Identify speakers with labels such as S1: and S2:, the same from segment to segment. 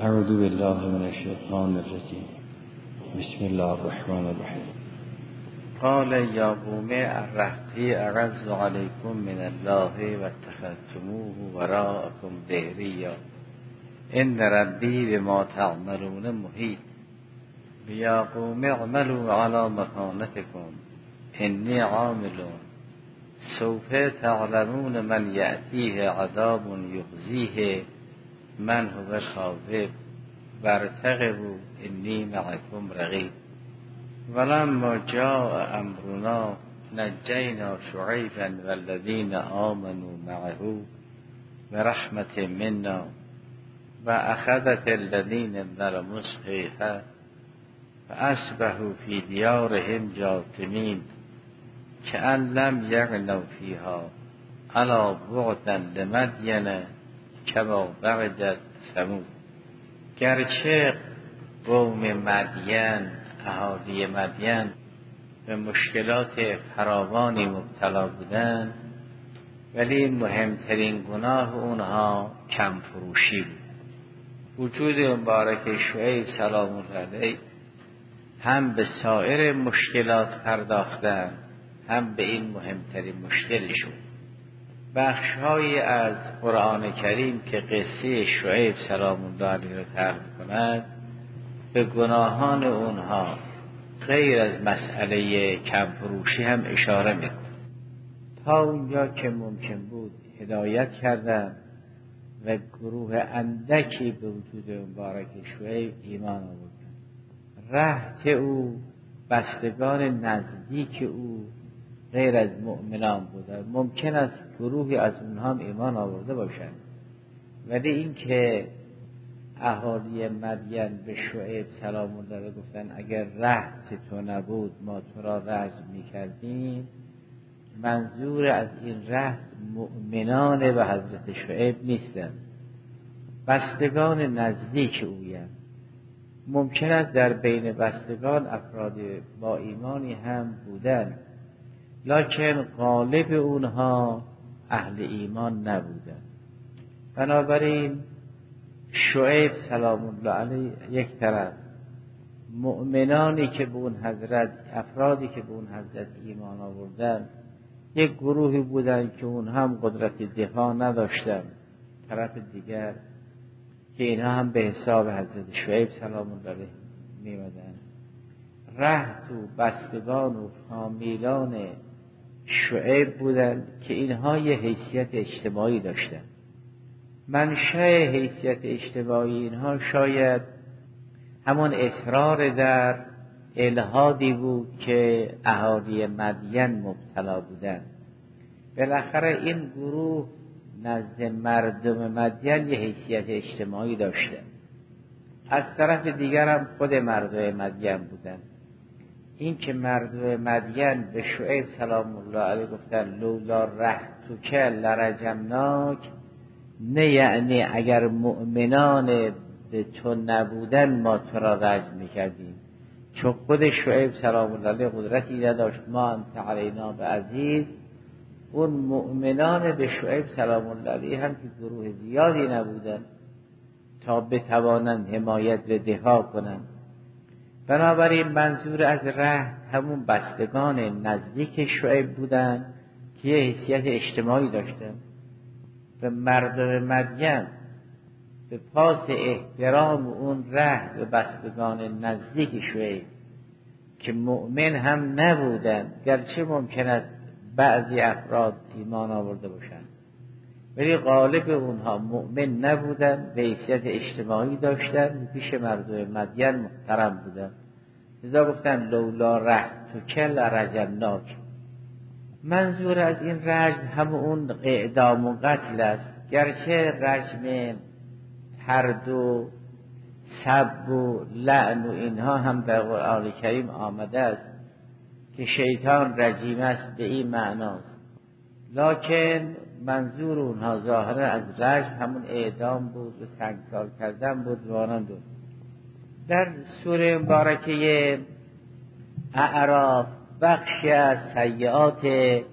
S1: اعوذ بالله من الشیطان الرجیم. بسم الله الرحمن الرحیم. قال یا قوم الرهطی اعز علیکم من الله و اتخذتموه وراءکم ظهریا ان ربی بما تعملون محیط. یا قوم اعملوا علی مکانتکم انی عامل سوف تعلمون من یأتیه عذاب یخزیه من هو کاذب وارتقبوا انی معکم رقیب. ولما جاء امرنا نجینا شعیبا والذین آمنوا معه برحمت منا واخذت الذین ظلموا الصیحة فاصبحوا فی دیارهم جاثمین کأن لم یغنوا فیها الا بعدا لمدین کما بعدت ثمود. گرچه قوم مدین، اهالی مدین به مشکلات فراوانی مبتلا بودند، ولی مهمترین گناه اونها کم فروشی بود. وجود مبارک شعیب سلام الله علیه هم به سایر مشکلات پرداختند، هم به این مهمترین مشکلشون. بخش‌هایی از قرآن کریم که قصه شعیب سلام الله علیه را تعریف کند، به گناهان اونها غیر از مسئله کم فروشی هم اشاره می‌کند. تا اونجا که ممکن بود هدایت کردند و گروه اندکی به وجود مبارک شعیب ایمان آوردند. رهط او، بستگان نزدیک او غیر از مؤمنان بودند. ممکن است گروهی از اونها هم ایمان آورده باشند، ولی این که اهالی مدین به شعیب سلام الله علیه گفتن اگر رهط تو نبود ما تو را رجم می‌کردیم، منظور از این رهط مؤمنان به حضرت شعیب نیستند، بستگان نزدیک اویند. ممکن است در بین بستگان افراد با ایمانی هم بودند، لکن غالب اونها اهل ایمان نبودند. بنابراین شعیب سلام الله علیه یک طرف، مؤمنانی که به اون حضرت، افرادی که به اون حضرت ایمان آوردند یک گروهی بودند که اون هم قدرت دفاع نداشتند، طرف دیگر که اینها هم به حساب حضرت شعیب سلام الله علیه می‌آمدند. رهط و بستگان و فامیلان شعیب بودند که اینها یه حیثیت اجتماعی داشتند. منشأ حیثیت اجتماعی اینها شاید همون اصرار در الحادی بود که اهالی مدین مبتلا بودند. بالاخره این گروه نزد مردم مدین یه حیثیت اجتماعی داشتند. از طرف دیگر هم خود مردم مدین بودند. این که مردم مدین به شعیب سلام الله علیه گفتن لولا رهطک لرجمناک، نه یعنی اگر مؤمنان به تو نبودن ما تو را رجم میکردیم، چون خود شعیب سلام الله علیه قدرتی نداشت ما انت علینا بعزیز. اون مؤمنان به شعیب سلام الله علیه هم که گروه زیادی نبودن تا بتوانند حمایت و دفاع کنند. بنابراین منظور از رهط همون بستگان نزدیک شعیب بودند که یه حیثیت اجتماعی داشتند. به مردم مدین به پاس احترام اون رهط و بستگان نزدیک شعیب که مؤمن هم نبودند، گرچه ممکن است بعضی افراد ایمان آورده باشند ولی غالب اونها مؤمن نبودند، به حیثیت اجتماعی داشتند، پیش مردم مدین محترم بودند. لذا گفتن لولا رهطک لرجمناک. منظور از این رجم هم اون اعدام و قتل است، گرچه رجم طرد و سب و لعن و اینها هم در قرآن کریم آمده است که شیطان رجیم است، به این معناست، لکن منظور اونها ظاهرا از رجم همون اعدام بود و سنگسار کردن بود و آنان بود. در سوره مبارکه اعراف بخشی از سیئات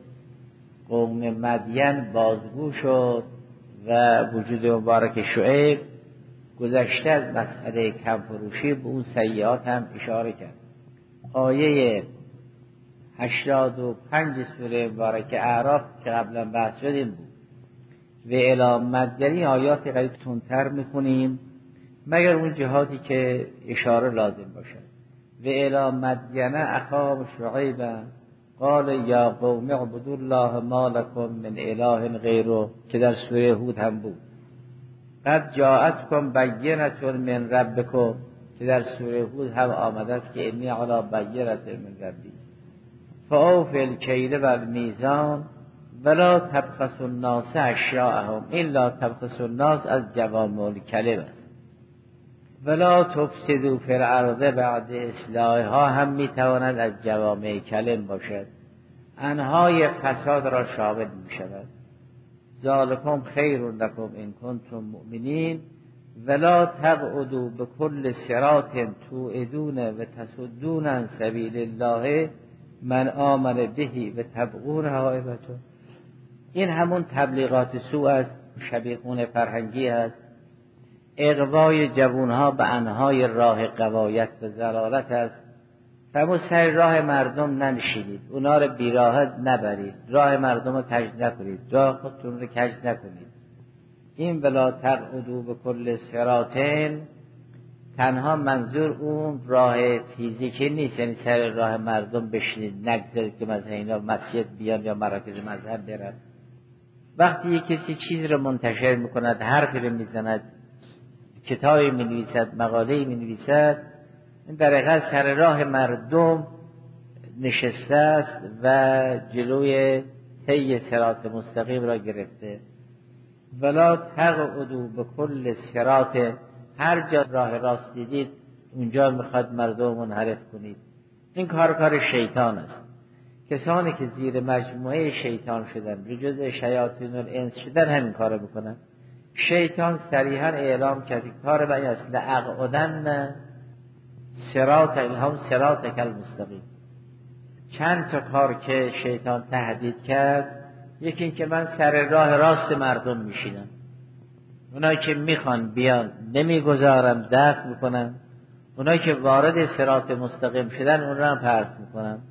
S1: قوم مدین بازگو شد و وجود مبارک شعیب
S2: گذشته از مسئله کمفروشی به اون سیئات هم اشاره کرد. آیه 85 سوره مبارکه اعراف که قبلا بحث شد این بود. و الی مدین آیات قریب تندتر میخونیم مگر اون جهاتی که اشاره لازم باشد. و الی مدین اخاهم شعیبا قال یا قوم اعبدوا الله ما لكم من اله غیره که در سوره هود هم بود. قد جاءتکم بینة من ربکم که در سوره هود هم آمده است که انی علی بینة من ربی فاوفوا الکیل والمیزان ولا تبخسوا الناس اشیاءهم الا تبخسوا الناس از جوامع الکلم است. ولا تفسدوا فی الارض بعد اصلاحها هم میتواند از جوامع کلم باشد. انهای فساد را شامل میشود. ذالکم خیر لکم ان کنتم مؤمنین ولا تقعدوا بكل صراط توعدون و تصدون عن سبیل الله من آمن به و تبغونها عوجا. این همون تبلیغات سوء است، شبیخون فرهنگی است، اغوای جوانها به انهای راه غوایت و ضلالت است. فرمود سر راه مردم ننشینید، اونا رو بیراهت نبرید، راه مردم رو کج نکنید، راه خودتون رو کج نکنید. این ولا تقعدوا بكل صراط تنها منظور اون راه فیزیکی نیست، یعنی سر راه مردم بشینید، نگذارید که مثلا اینا مسجد بیان یا مراکز مذهب برن. وقتی یک کسی چیز رو منتشر میکند، حرفی رو میزند، کتابی مینویسد، مقاله‌ای مینویسد، این در حقیقت سر راه مردم نشسته است و جلوی طی صراط مستقیم را گرفته. ولا تقعدوا بكل صراط، هر جا راه راست دیدید اونجا میخواد مردم منحرف کنید. این کار شیطان است. کسانی که زیر مجموعه شیطان شدن، بجز شیاطین الانس شدن، همین کارو میکنن. شیطان صریحا اعلام کرد کار من است لاقعدن صراط الهم صراطک المستقیم. چند تا کار که شیطان تهدید کرد، یکی این که من سر راه راست مردم میشینم، اونایی که میخوان بیان نمیگذارم، دفع میکنم، اونایی که وارد صراط مستقیم شدن اون را پرت میکنم.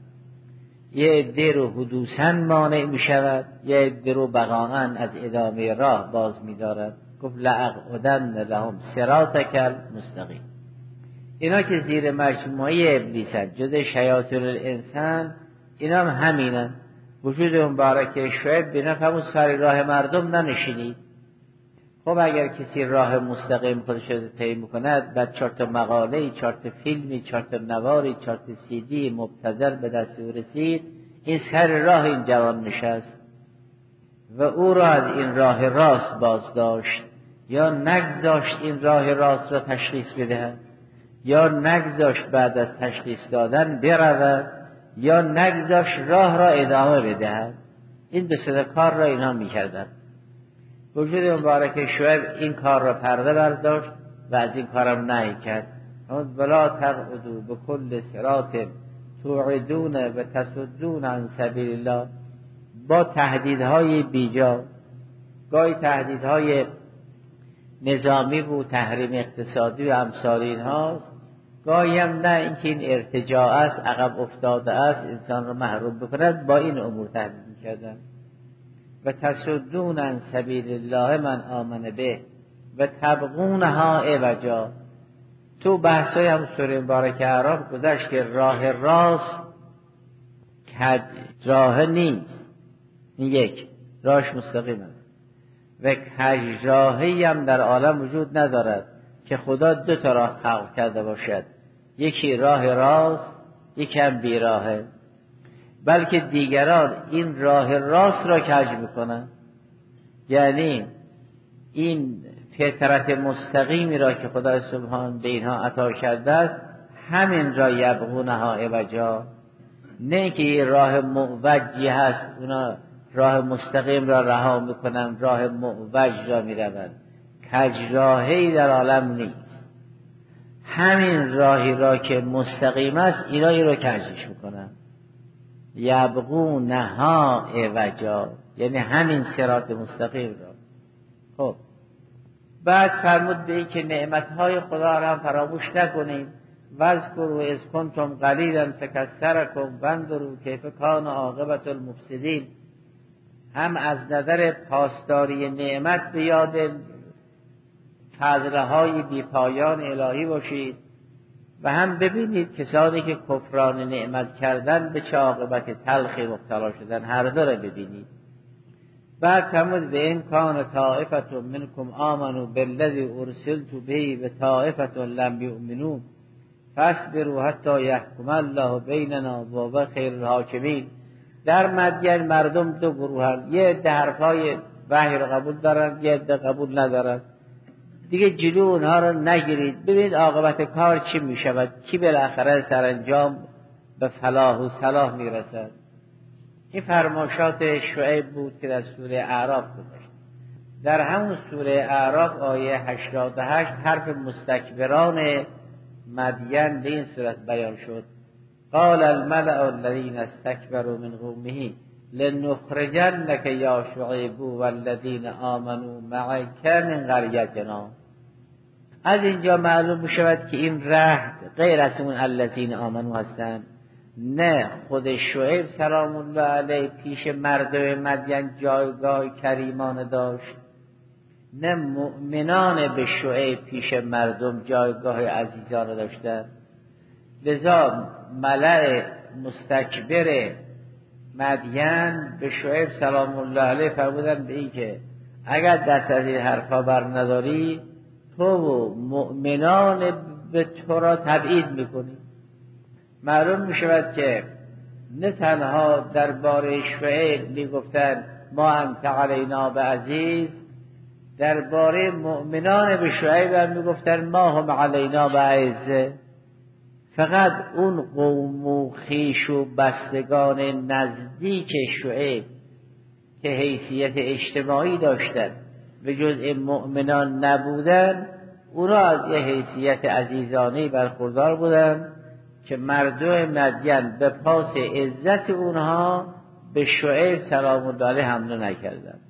S2: یه عده رو حدوثاً مانع میشود، یه عده رو بقاءً از ادامه راه باز میدارد. گفت لاقعدن لهم صراطک المستقیم. اینا که زیر مجموعه ابلیسن، جز شیاطین الانسان، اینا هم همینن. وجود مبارک شعیب بینا همون سر راه مردم ننشینید. خب اگر کسی راه مستقیم خودش رو طی میکند، بعد 4 تا مقاله، 4 تا فیلمی، 4 تا نواری، 4 تا CD مبتذل به دست او رسید، این سر راه این جوان نشست و او را از این راه راست باز داشت، یا نگذاشت این راه راست را تشخیص بدهد، یا نگذاشت بعد از تشخیص دادن برود، یا نگذاشت راه را ادامه بدهد. این دو سه کار را اینها میکردن. وجود مبارک شعیب این کار را پرده برداشت و از این کارم نهی کرد. ولا تقعدوا بكل صراط توعدون و تصدون عن سبیل الله، با تهدیدهای بیجا، گاهی تهدیدهای نظامی و تحریم اقتصادی و امثال اینهاست، گاهی هم نه، اینکه این ارتجاع است، عقب افتاده است، انسان را محروم بکند، با این امور تهدید می‌کردند. و تصدون عن سبیل الله من آمن به و تبغونها عوجا. تو بحثای هم سوره مبارکه اعراف گذشت که راه راست کج راه نیست، این یک راهش مستقیم است، و کج راهی هم در عالم وجود ندارد که خدا 2 تا راه خلق کرده باشد، یکی راه راست، یکی هم بیراهه، بلکه دیگران این راه راست را کج میکنن. یعنی این فطرت مستقیمی را که خدای سبحان به اینها عطا کرده است، همین را یبغونها عوجا، نه که یه راه معوجی هست اونا راه مستقیم را رها میکنن، راه معوج را میروند. کج راهی در عالم نیست، همین راهی را که مستقیم است اینا این را کجش میکنن. یبغونها عوجا، یعنی همین صراط مستقیم را. خب بعد فرمود به این که نعمتهای خدا را هم فراموش نکنیم. واذکروا اذ کنتم قلیلا فکثرکم وانظروا کیف کان عاقبة المفسدین. هم از نظر پاسداری نعمت به یاد فضلهای بی پایان الهی باشید و هم ببینید کسانی که کفران نعمت کردن به چه عاقبت تلخی مبتلا شدن، هر دو را ببینید. بعد فرمود به این کان طائفة منکم آمنوا بالذی ارسلت به و طائفة لم یؤمنوا فاصبروا حتی یحکم الله بیننا و هو خیر الحاکمین. در مدین مردم دو گروهن، یه عده حرفای وحی رو قبول دارن، یه عده قبول ندارن. دیگه جلو اونها رو نگیرید، ببینید عاقبت کار چی می شود، کی بالاخره سرانجام به فلاح و صلاح می رسد. این فرمایشات شعیب بود که در سوره اعراف گذشت. در همون سوره اعراف آیه 88 حرف مستکبران مدین به این صورت بیان شد: قال الملأ الذين استكبروا من قومه لنخرجنك یا شعیب والذین آمنوا معك من قریتنا. از اینجا معلوم میشود که این رهد غیر از اون الذین آمنوا هستند. نه خود شعیب سلام الله علیه پیش مردم مدین جایگاه کریمانه داشت، نه مؤمنان به شعیب پیش مردم جایگاه عزیزانه داشتند. لذا ملأ مستکبر مدین به شعیب سلام الله علیه فرمودند به این که اگر دست از این حرفا بر نداری تو و مؤمنان به تو را تبعید میکنی. معلوم میشود که نه تنها درباره شعیب میگفتند ما انت علینا بعزیز، درباره مؤمنان به شعیب هم میگفتند ما هم علینا بعزه. فقط اون قوم و خویش و بستگان نزدیک شعیب که حیثیت اجتماعی داشتند به جزء مؤمنان نبودن، اونا از یه حیثیت عزیزانه برخوردار بودن که مردم مدین به پاس عزت اونها به شعیب سلام الله علیه حمله نکردند.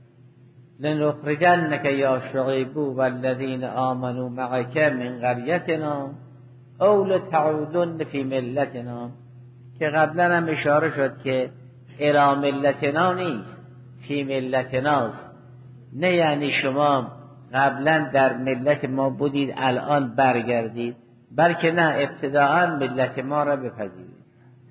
S2: لنخرجنک یا شعیب والذین آمنوا معک من قریتنا او لتعودن فی ملتنا، که قبلا هم اشاره شد که الی ملتنا نیست، فی ملتناست. نه یعنی شما قبلا در ملت ما بودید الان برگردید، بلکه نه ابتداء ملت ما را بپذیرید.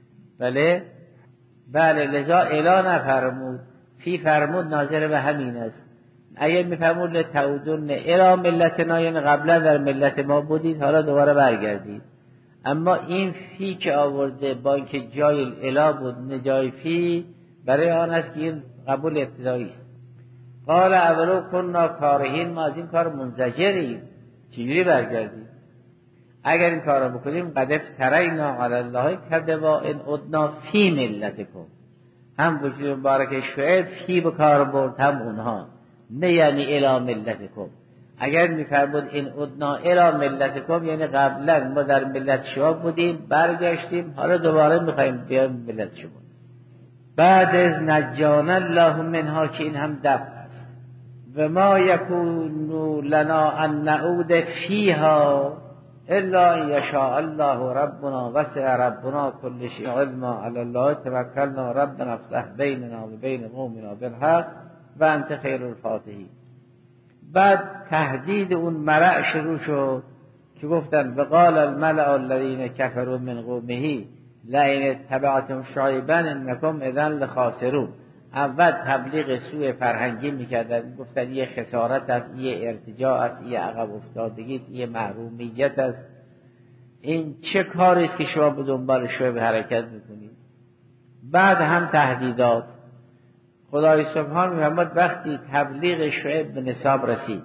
S2: بله لذا الی نفرمود، فی فرمود ناظر به همین است. اگر میفرمود لتعودن الی ملتنا یعنی قبلا در ملت ما بودید حالا دوباره برگردید. اما این فی که آورده با اینکه جای الی بود نه جای فی، برای آن است که این قبول ابتدایی است. قال اولو کننا کارهین، ما از این کار منزجریم، چجوری برگردیم؟ اگر این کار رو بکنیم قد افترینا علی الله کذبا ان عدنا فی ملتکم. هم وجود مبارک شعیب فی به کار برد هم اونها، نه یعنی الی ملتکم. اگر میفرمود این عدنا الی ملتکم یعنی قبلا ما در ملت شما بودیم برگشتیم حالا دوباره میخوایم بیایم ملت شما. بعد از نجانا الله منها که این هم دفع است. و ما یکون لنا ان نعود فیها الا ان یشاء الله ربنا وسع ربنا كل شيء علما علی الله توکلنا ربنا افتح بیننا و بین قومنا بالحق و انت خیر الفاتحین. بعد تهدید اون ملأ شروع شد که گفتن وقال الملأ الذين كفروا من قومه لئن اتبعتم شعیبا انکم اذا لخاسرون. اول تبلیغ سوء فرهنگی میکردن، گفتن یه خسارت است، یه ارتجاع است، یه عقب افتادگی است، یه محرومیت است. این چه کاری است که شما به دنبال شعیب حرکت میکنید؟ بعد هم تهدیدات. خدای سبحان میفرماد وقتی تبلیغ شعیب به نصاب رسید،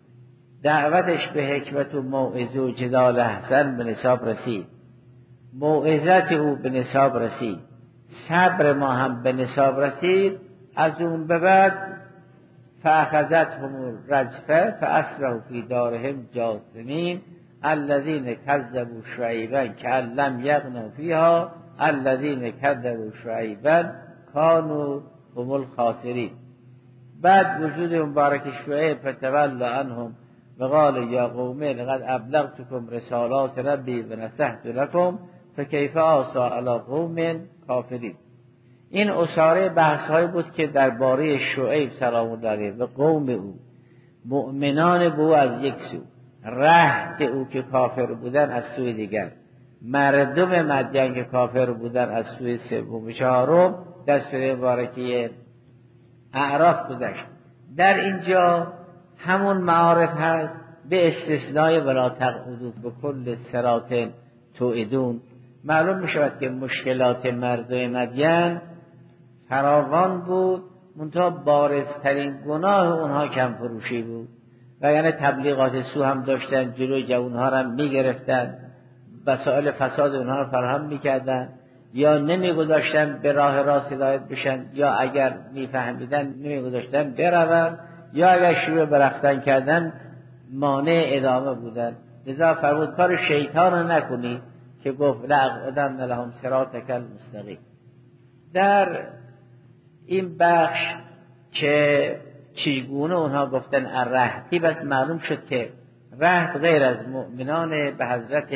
S2: دعوتش به حکمت و موعظه و جدال احسن به نصاب رسید، موعظت او به نصاب رسید، صبر ما هم به نصاب رسید، از اون به بعد فاخذتهم الرجفه فاصبحوا فی دارهم جاثمین الذین کذبوا شعیبا کأن لم یغنوا فیها الذین کذبوا شعیبا کانوا هم الخاسرین. بعد وجود مبارک شعیب فتولى عنهم و قال یا قوم لقد ابلغتکم رسالات ربی و نصحت لکم فکیف آسی علی قوم کافرین. این اساره بحث های بود که درباره شعیب سلام الله علیه و قوم او، مؤمنان به او از یک سو، رهط او که کافر بودن از سوی دیگر، مردم مدین که کافر بودن از سوی سوم و چهارم، در سوره مبارکه اعراف گذشت. در اینجا همون معارف هست به استثنای ولا تقعدوا بكل صراط توعدون. معلوم می شود که مشکلات مردم مدین فراوان بود، منتها بارزترین گناه اونها کم فروشی بود و یعنی تبلیغات سو هم داشتن، جلوی جوانها را می گرفتن، وسایل فساد اونها را فراهم می کردن، یا نمی گذاشتن به راه راست هدایت بشن، یا اگر می فهمیدن نمی گذاشتن برون، یا اگر شروع به رفتن کردن مانع ادامه بودن. لذا فرمود کار شیطان را نکنی که گفت لأقعدن لهم صراطک المستقیم. در این بخش که چگونه اونها گفتن الرهطی، بس معلوم شد که رهط غیر از مؤمنان به حضرت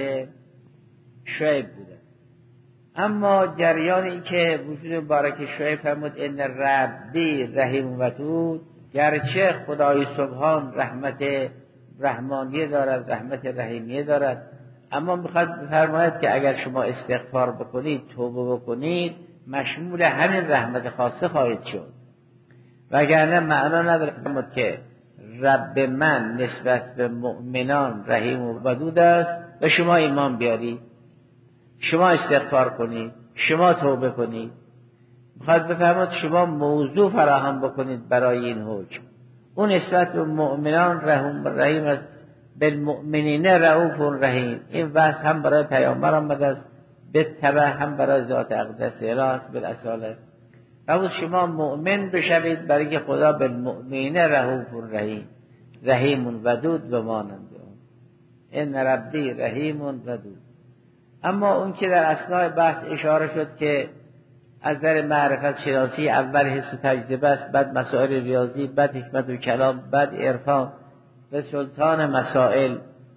S2: شعیب بوده. اما جریان این که وجود مبارک شعیب فرمود ان ربی رحیم ودود، گرچه خدای سبحان رحمت رحمانیه دارد، رحمت رحیمیه دارد، اما میخواد بفرماید که اگر شما استغفار بکنید، توبه بکنید، مشمول همین رحمت خاصه خواهید شد. وگرنه معنا نداره که رب من نسبت به مؤمنان رحیم و ودود است و شما ایمان بیارید، شما استغفار کنید، شما توبه کنید. میخواد بفرماید شما موضوع فراهم بکنید برای این حکم. اون نسبت به مؤمنان رحیم است، بالمؤمنین رؤوف رحیم. این وصف هم برای پیامبر آمده است، به تبع هم برای ذات اقدس راست بالاصاله. فرمود شما مؤمن بشوید برای که خدا بالمؤمنین رؤوف رحیم، رحیم ودود و مانند اون. ان ربی رحیم ودود. اما اون که در اثناء بحث اشاره شد که از در معرفت شناسی اول حس و تجربه است، بعد مسائل ریاضی، بعد حکمت و کلام، بعد عرفان و سلطان مسائل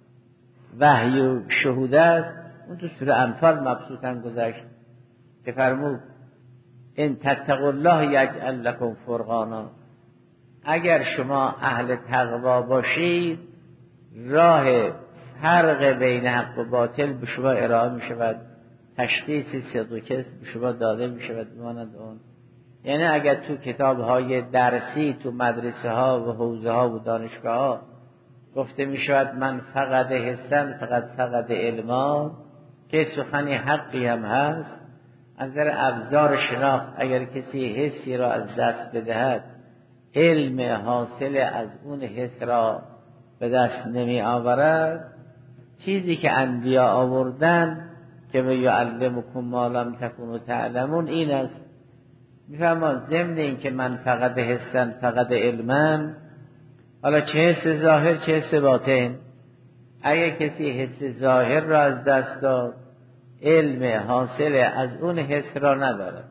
S2: وحی و شهود است. اون تو سوره انفال مبسوطاً گذشت که فرمود ان تتقوا الله یجعل لکم فرقانا. اگر شما اهل تقوا باشید، راه فرق بین حق و باطل به شما ارائه می شود، تشخیص صدق و کذب به شما داده می شود مانند اون. یعنی اگر تو کتاب های درسی تو مدرسه ها و حوزه ها و دانشگاه ها گفته می شود من فقط حسن فقط علما، که سخنی حقی هم هست، از نظر ابزار شناخت اگر کسی حسی را از دست بدهد، علم حاصل از اون حس را به دست نمی آورد. چیزی که انبیا آوردن که و یعلمکم ما لم تکونوا تعلمون این است. میفهمن ضمن این که من فقط حسن فقط علمن، حالا چه حس ظاهر چه حس باطن، اگر کسی حس ظاهر را از دست داد، علم حاصل از اون حس را ندارد.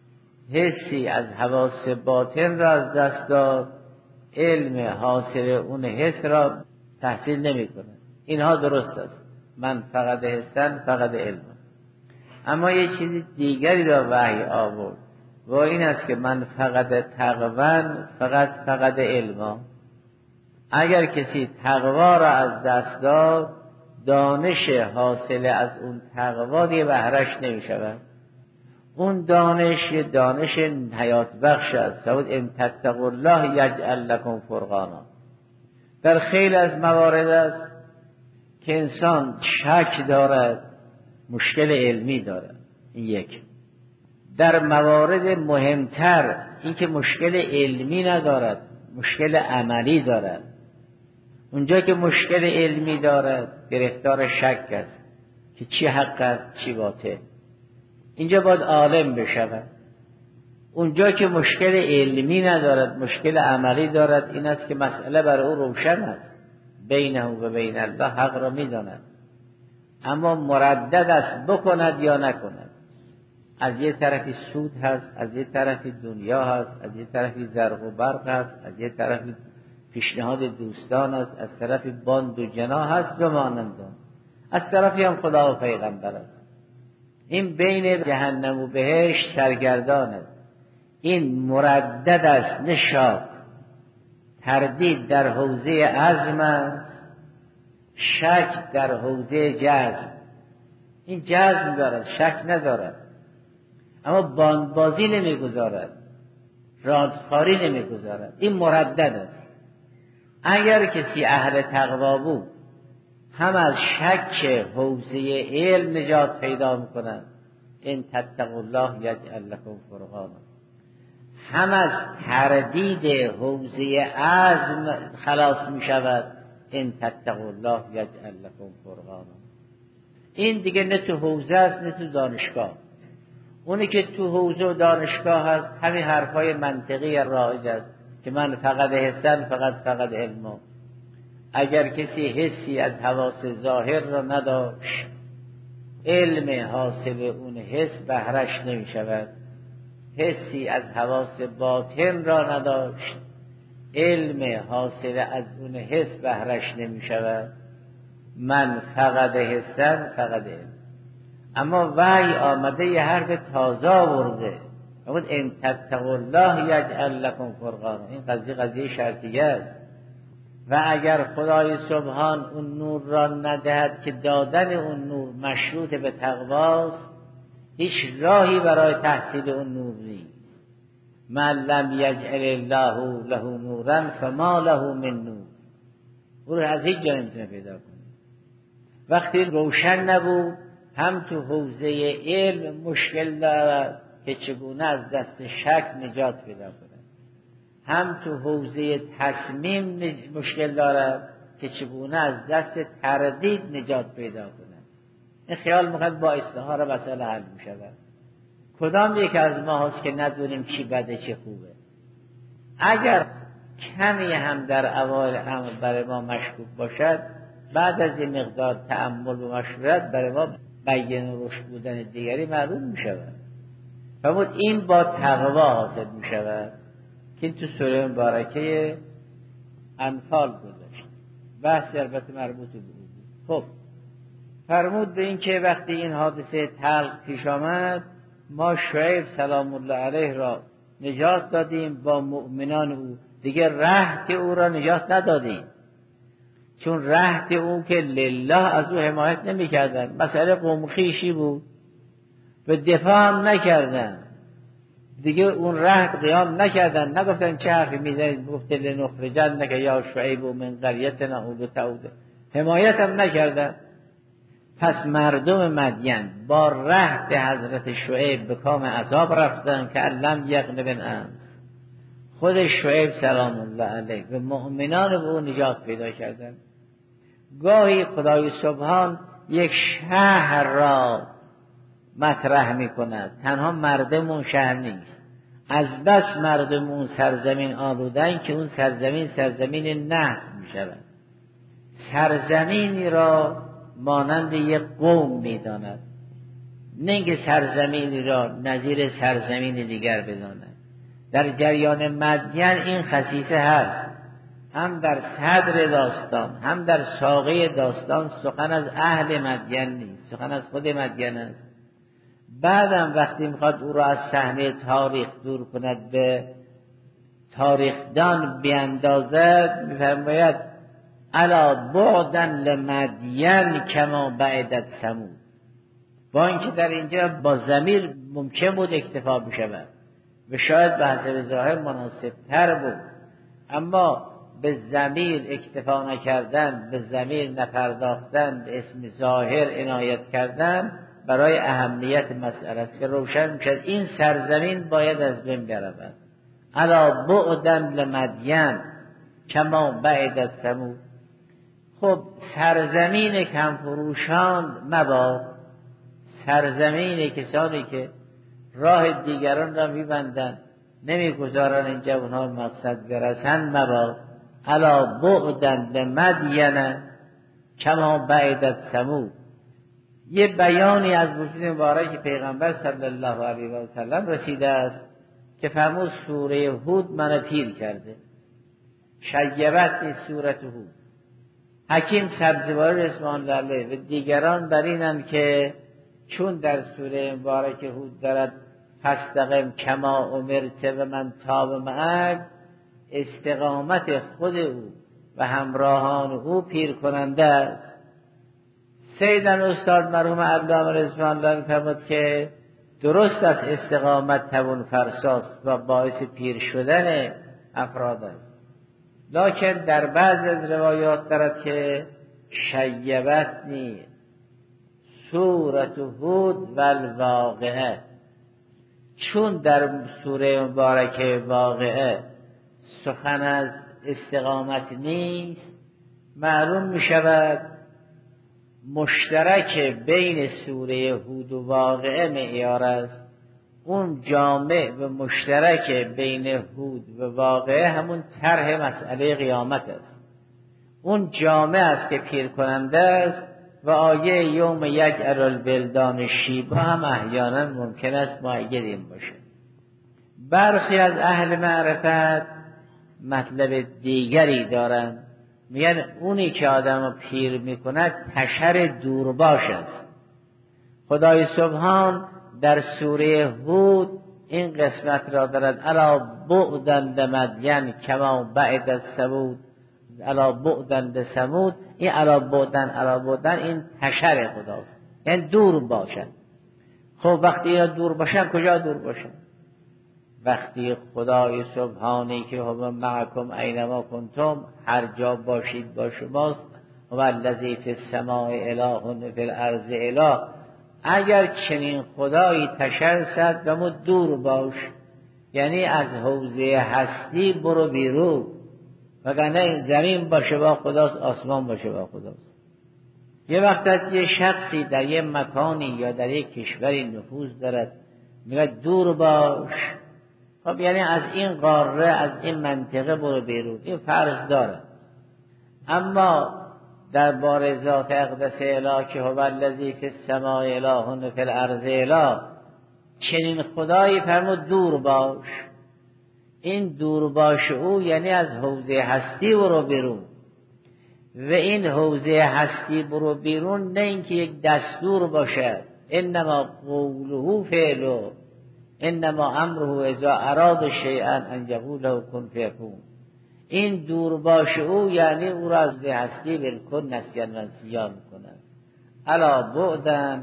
S2: حسی از حواس باطن را از دست داد، علم حاصل اون حس را تحصیل نمی کنه. اینها درست است، من فقط حسن فقط علم. اما یه چیز دیگری را وحی آورد و این است که من فقط تقوان فقط علم. اگر کسی تقوا را از دست داد، دانش حاصل از اون تقوا دیگه بهرش نمی شود. اون دانش یه دانش حیات بخش است. سعود ان تتقوا الله یجعل لکم فرقانا. در خیلی از موارد است که انسان شک دارد، مشکل علمی دارد، این یک. در موارد مهمتر این که مشکل علمی ندارد، مشکل عملی دارد. اونجا که مشکل علمی دارد گرفتار شک است که چی حق است چی باطل. اینجا باید عالم بشود. اونجا که مشکل علمی ندارد مشکل عملی دارد، این است که مسئله برای او روشن است، بینه و بین الله حق را میداند، اما مردد است بکند یا نکند. از یه طرفی سود هست، از یه طرفی دنیا هست، از یه طرفی زرق و برق هست، از یه طرفی پیشنهاد دوستان است، از طرف باند و جناح است و مانندان، از طرفی هم خدا و پیغمبر است. این بین جهنم و بهشت سرگردان است. این مردد است نه شاک. تردید در حوزه عزم است، شک در حوزه جزم. این جزم دارد، شک ندارد، اما باندبازی نمیگذارد، رادخاری نمیگذارد. این مردد است. اگر کسی اهل تقوا بود هم از شک حوزه علم نجات پیدا میکند، ان تتقوا الله یجعل لكم فرقانا، هم از تردید حوزه عزم خلاص میشود، ان تتقوا الله یجعل لكم فرقانا. این دیگه نه تو حوزه است نه تو دانشگاه. اونی که تو حوزه و دانشگاه هست همین حرفای منطقی رایج است که من فقط حسن فقط علم. اگر کسی حسی از حواس ظاهر را نداشت، علم حاصل اون حس بهرش نمی شود. حسی از حواس باطن را نداشت، علم حاصل از اون حس بهرش نمی شود. من فقط حسن فقط علم. اما وحی آمده یه حرف تازه آورده، اما ان تتقوا الله یجعل لكم فرقانا. این قضیه شرطیه است. و اگر خدای سبحان اون نور را ندهد که دادن اون نور مشروط به تقواست، هیچ راهی برای تحصیل اون نور نیست. من لم یجعل الله له نورا فما له من نور. او رو از هیچ جا نمیتونه پیدا کنه. وقتی روشن نبود، هم تو حوزه علم مشکل دارد که چگونه از دست شک نجات پیدا کنه، هم تو حوزه تصمیم مشکل دارد که چگونه از دست تردید نجات پیدا کنه. این خیال میخواد با استخاره مسئله حل میشود. کدام یک از ما هست که ندونیم چی بده چی خوبه؟ اگر کمی هم در اوایل امر برای ما مشکوک باشد، بعد از این مقدار تأمل و مشورت برای ما بیان و رشد بودن دیگری معلوم میشود. فرمود این با تقوا حاصل میشود که این تو سوره مبارکه انفال گذاشت. بحث البته مربوط به بود. خب فرمود به این که وقتی این حادثه تلخ پیش آمد، ما شعیب سلام الله علیه را نجات دادیم با مؤمنان او. دیگه رهط او را نجات ندادیم، چون رهط او که لله از او حمایت نمی کردن. مسئله قوم خویشی بود، به دفاع هم نکردن، دیگه اون رهط قیام نکردن. نگفتن چه حرفی میزنید، گفت لنخرجنک یا شعیب من قریتنا او تعود، حمایت هم نکردن. پس مردم مدین با رهط حضرت شعیب به کام عذاب رفتن که لم یغن بالامس. خود شعیب سلام الله علیه به مؤمنان به او نجات پیدا کردن. گاهی خدای سبحان یک شهر را مطرح می کند، تنها مردم اون شهر نیست. از بس مردم اون سرزمین آلودن که اون سرزمین نحس می شود. سرزمینی را مانند یک قوم می داند، نه اینکه سرزمینی را نظیر سرزمین دیگر بداند. در جریان مدین این خصیصه هست، هم در صدر داستان هم در ساقه داستان سخن از اهل مدین نیست، سخن از خود مدین است. بعدم وقتی میخواد او را از صحنه تاریخ دور کند، به تاریخدان بیاندازد، میفرماید الا بعدا لمدین کما بعدت ثمود. با اینکه در اینجا با ضمیر ممکن بود اکتفا بشود و شاید به حسب ظاهر مناسب تر بود، اما به ضمیر اکتفا نکردن، به ضمیر نپرداختن، به اسم ظاهر عنایت کردن برای اهمیت مسئله است که روشن میشد این سرزمین باید از بین برود. الا بعدا لمدین کما بعدت ثمود. خب سرزمین کمفروشان مباد، سرزمین کسانی که راه دیگران را میبندن، نمیگذارن اینجا اونها مقصد برسن مباد. الا بعدا لمدین کما بعدت ثمود. یه بیانی از وجود مبارک پیغمبر صلی الله علیه و سلم رسیده است که فرمود سوره هود منو پیر کرده. شیبت نیست صورت هود. حکیم سبزواری رضوان الله علیه و دیگران بر اینند که چون در سوره مبارک هود دارد فاستقم کما امرت و من تاب معک، استقامت خود او و همراهان او پیر کننده است. سیدن استاد مرحوم علامه رضوان الله علیه فرمود که درست است استقامت توان فرساست و باعث پیر شدن افراد است، لکن در بعض از روایات دارد که شیبت نیست سورت هود و الواقعه. چون در سوره مبارکه واقعه سخن از استقامت نیست، معلوم می شود مشترک بین سوره هود و واقعه معیار است. اون جامع و مشترک بین هود و واقعه همون طرح مسئله قیامت است. اون جامع است که پیر کننده است و آیه یوم یجعل الولدان شیبا هم احیانا ممکن است مؤید این باشه. برخی از اهل معرفت مطلب دیگری دارن، میگن اونی که آدم پیر میکند تشر دورباش است. خدای سبحان در سوره هود این قسمت را دارد الا بعدن لمدین کما بعد الثمود، الا بعدن لثمود. این الا بعدن این تشر خداست، یعنی دور باشن. خب وقتی اینا دور باشن کجا دور باشن؟ وقتی خدای سبحانی که هم معکم اینما کنتم، هر جا باشید با شماست، و الذی فی السماء اله و فی الارض اله. اگر چنین خدایی تشرصد و ما دور باش، یعنی از حوزه هستی برو بیرون، وگرنه زمین باشه با خداست، آسمان باشه با خداست. یه وقت از یه شخصی در یه مکانی یا در یک کشوری نفوذ دارد، میگه دور باش، خب یعنی از این قاره از این منطقه برو بیرون، این فرض داره. اما در بار ذات اقدس اله که هو الذی فی السماء اله و فی الارض اله، چنین خدایی فرمود دور باش. این دور باش او یعنی از حوزه هستی برو بیرون. و این حوزه هستی برو بیرون نه اینکه یک دستور باشه، انما قوله فعله، انما امره اذا اراد شیئا ان یقول له کن فیکون. این دور باش او یعنی او را از هستی بالکل نسیان و نسیان کنه. الا بعدن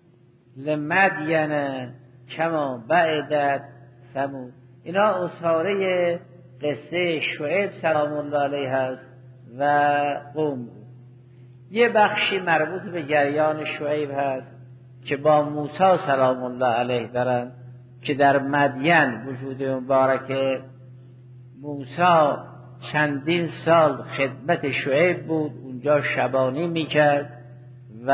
S2: لمدین کما بعدت ثمود. اینا اصحاره قصه شعیب سلام الله علیه هست و قوم. یه بخشی مربوط به جریان شعیب هست که با موسی سلام الله علیه دارن که در مدین وجود مبارک موسی چندین سال خدمت شعیب بود، اونجا شبانی میکرد و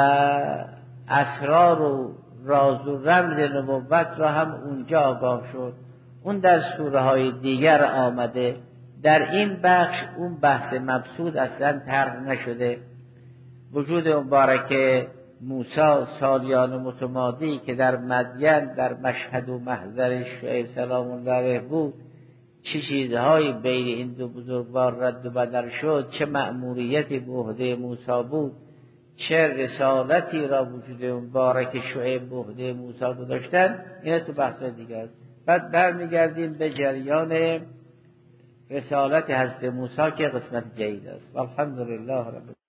S2: اسرار و راز و رمز نبوت را هم اونجا آگاه شد. اون در سوره های دیگر آمده. در این بخش اون بحث مبسوط اصلا طرح نشده. وجود مبارک موسی سالیان متمادی که در مدین در مشهد و محضر شعیب سلام الله علیه بود، چه چیزهایی بین این دو بزرگوار رد و بدل شد، چه مأموریتی به عهده موسی بود، چه رسالتی را وجود مبارک شعیب به عهده موسی گذاشتن، اینا تو بحث دیگر. بعد برمیگردیم به جریان رسالت حضرت موسی که قسمت جدید است. والحمدلله رب